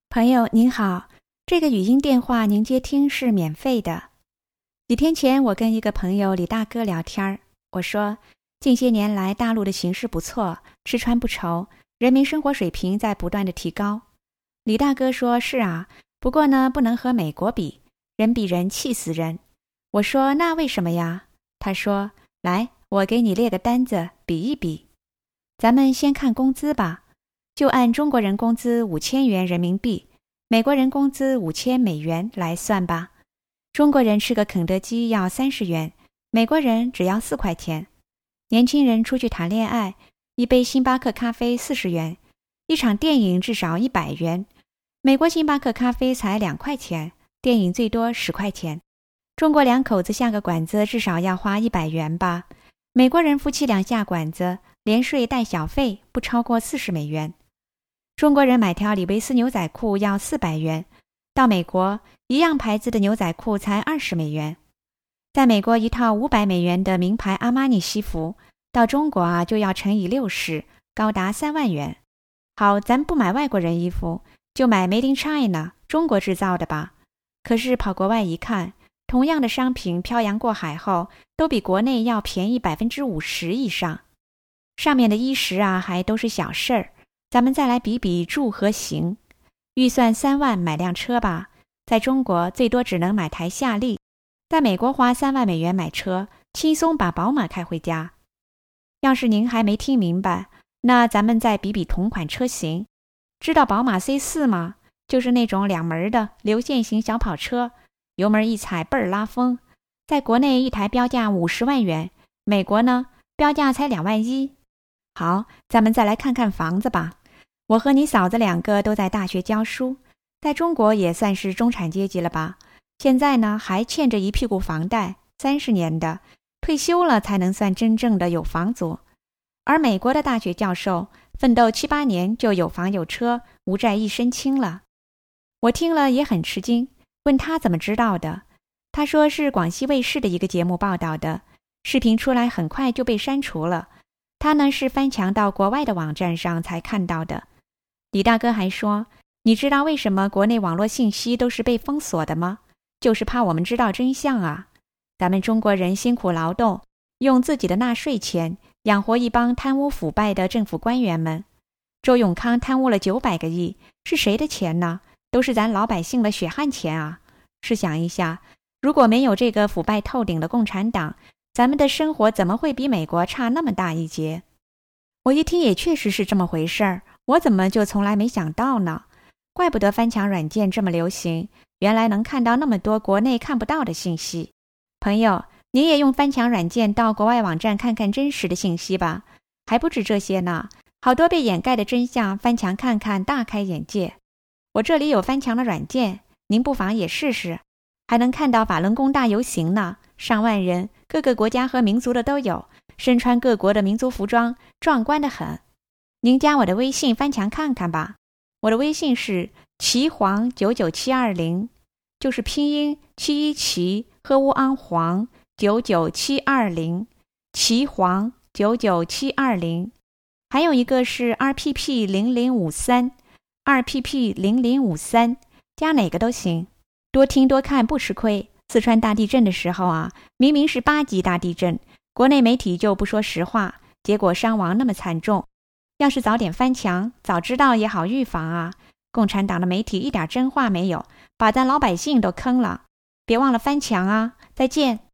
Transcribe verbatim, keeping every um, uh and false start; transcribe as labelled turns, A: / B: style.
A: 朋友您好，这个语音电话您接听是免费的。几天前我跟一个朋友李大哥聊天，我说近些年来大陆的形势不错，吃穿不愁，人民生活水平在不断的提高。李大哥说是啊，不过呢不能和美国比，人比人气死人。我说那为什么呀？他说来，我给你列个单子比一比。咱们先看工资吧，就按中国人工资五千元人民币，美国人工资五千美元来算吧。中国人吃个肯德基要三十元，美国人只要四块钱。年轻人出去谈恋爱，一杯星巴克咖啡四十元，一场电影至少一百元。美国星巴克咖啡才两块钱，电影最多十块钱。中国两口子下个馆子至少要花一百元吧，美国人夫妻俩下馆子连税带小费不超过四十美元。中国人买条李维斯牛仔裤要四百元，到美国一样牌子的牛仔裤才二十美元。在美国一套五百美元的名牌阿玛尼西服，到中国啊就要乘以六十，高达三万元。好，咱不买外国人衣服，就买 Made in China 中国制造的吧。可是跑国外一看，同样的商品漂洋过海后，都比国内要便宜百分之五十以上。上面的衣食啊还都是小事儿，咱们再来比比住和行。预算三万买辆车吧，在中国最多只能买台夏利，在美国花三万美元买车，轻松把宝马开回家。要是您还没听明白，那咱们再比比同款车型。知道宝马 C 四 吗？就是那种两门的流线型小跑车，油门一踩倍儿拉风。在国内一台标价五十万元，美国呢标价才两万一。好，咱们再来看看房子吧。我和你嫂子两个都在大学教书，在中国也算是中产阶级了吧。现在呢还欠着一屁股房贷，三十年的，退休了才能算真正的有房族。而美国的大学教授奋斗七八年就有房有车，无债一身轻了。我听了也很吃惊，问他怎么知道的。他说是广西卫视的一个节目报道的，视频出来很快就被删除了。他呢是翻墙到国外的网站上才看到的。李大哥还说，你知道为什么国内网络信息都是被封锁的吗？就是怕我们知道真相啊。咱们中国人辛苦劳动，用自己的纳税钱养活一帮贪污腐败的政府官员们。周永康贪污了九百个亿，是谁的钱呢？都是咱老百姓的血汗钱啊。试想一下，如果没有这个腐败透顶的共产党，咱们的生活怎么会比美国差那么大一截？我一听也确实是这么回事儿，我怎么就从来没想到呢？怪不得翻墙软件这么流行，原来能看到那么多国内看不到的信息。朋友，你也用翻墙软件到国外网站看看真实的信息吧。还不止这些呢，好多被掩盖的真相，翻墙看看大开眼界。我这里有翻墙的软件，您不妨也试试。还能看到法轮功大游行呢，上万人，各个国家和民族的都有，身穿各国的民族服装，壮观得很。您加我的微信翻墙看看吧。我的微信是齐黄九九七二零，就是拼音七一七和乌安黄九九七二零，齐黄九九七二零。还有一个是 R P P 零零五三 R P P 零零五三，加哪个都行。多听多看不吃亏。四川大地震的时候啊，明明是八级大地震，国内媒体就不说实话，结果伤亡那么惨重。要是早点翻墙，早知道也好预防啊。共产党的媒体一点真话没有，把咱老百姓都坑了。别忘了翻墙啊，再见。